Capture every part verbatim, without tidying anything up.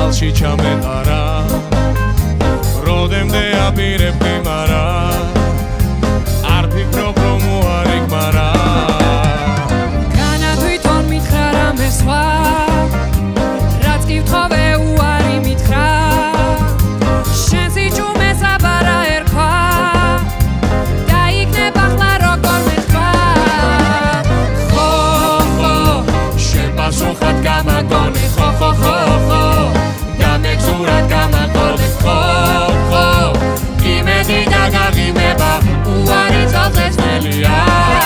ახალში ჩამეტარა როდემდე აპირებ მიმარა არ ფიქრობ რომ უარი გმარა განა თვითონ მითხრა რამე სხვა რაც კი ვთხოვე უარი მითხრა შენს იჭუმეს აბარა ერქვა გაიგნებ ახლა როგორ მეთქვა ხო ხო შენ პასუხად გამაგონე ხო ხო ხო ხო გამეგზურად გამაგონე ხო ხო იმედი დაგაღიმება უარი ძალზე ძნელია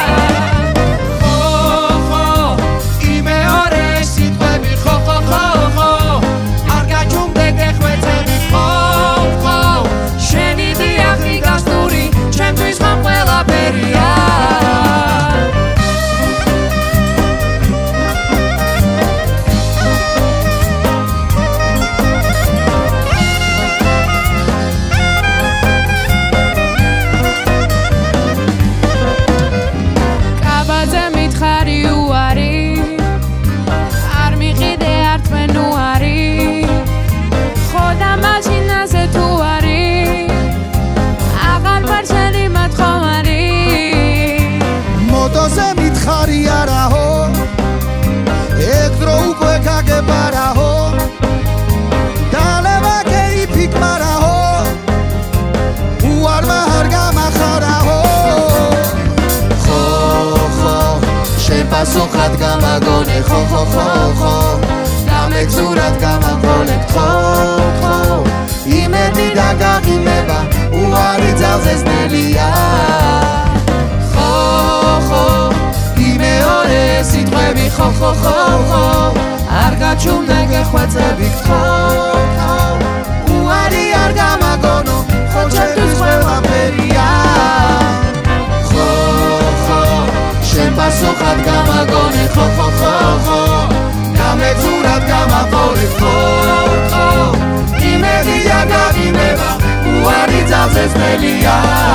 პასუხად გამაგონე ხო ხო ხო ხო გამეგზურად გამაგონე ხო ხო იმედი დაგაღიმება უარი ძალზე ძნელია ხო ხო იმეორე სიტყვები ხო ხო ხო ხო არ გაჩუმდა გეხვეწები ხო ხო უარი არ გამაგონო ხო ჩემთვის ყველაფერია პასუხად გამაგონე ხო ხო ხო ხო გამეგზურად გამაგონე ხო ხო იმედი დაგაღიმება უარი ძალზე ძნელია